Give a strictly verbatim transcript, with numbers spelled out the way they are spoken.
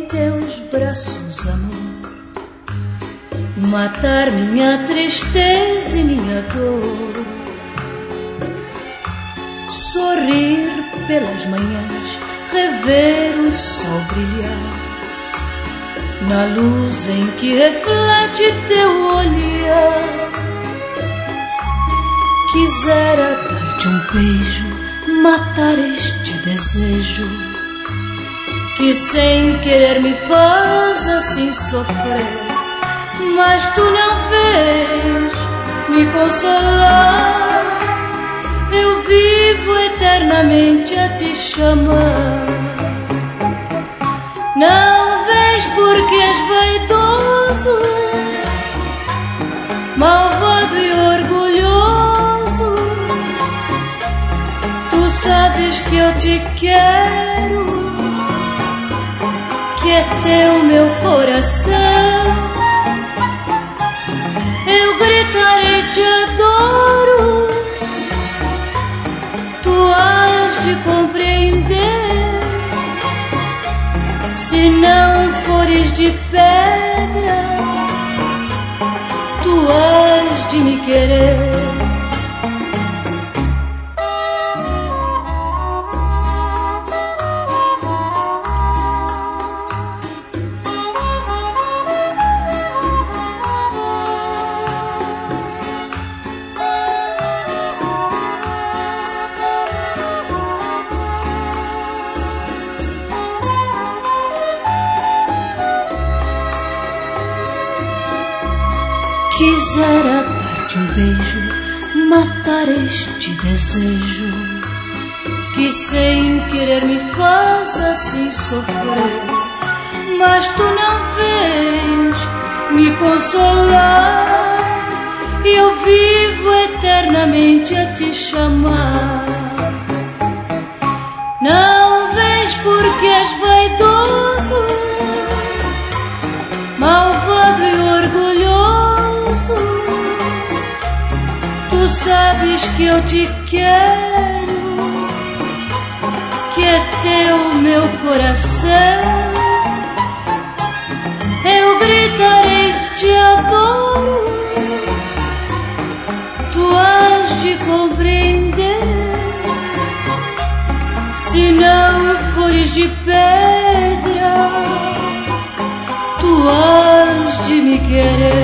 teus braços, amor, matar minha tristeza e minha dor, sorrir pelas manhãs, rever o sol brilhar na luz em que reflete teu olhar. Quisera dar-te um beijo, matar este desejo que sem querer me faz assim sofrer. Mas tu não vês me consolar, eu vivo eternamente a te chamar. Não vês porque és vaidoso, malvado e orgulhoso. Tu sabes que eu te quero, que é teu meu coração. Eu gritarei, te adoro, tu has de compreender. Se não fores de pedra, tu has de me querer. Quisera dar-te um beijo, matar este desejo que sem querer me faz assim sofrer. Mas tu não vês me consolar, e eu vivo eternamente a te chamar. Não vês porque és vaidoso, malvado e orgulhoso. Tu sabes que eu te quero, que é teu meu coração. Eu gritarei, te adoro, tu has de compreender. Se não fores de pedra, tu has de me querer.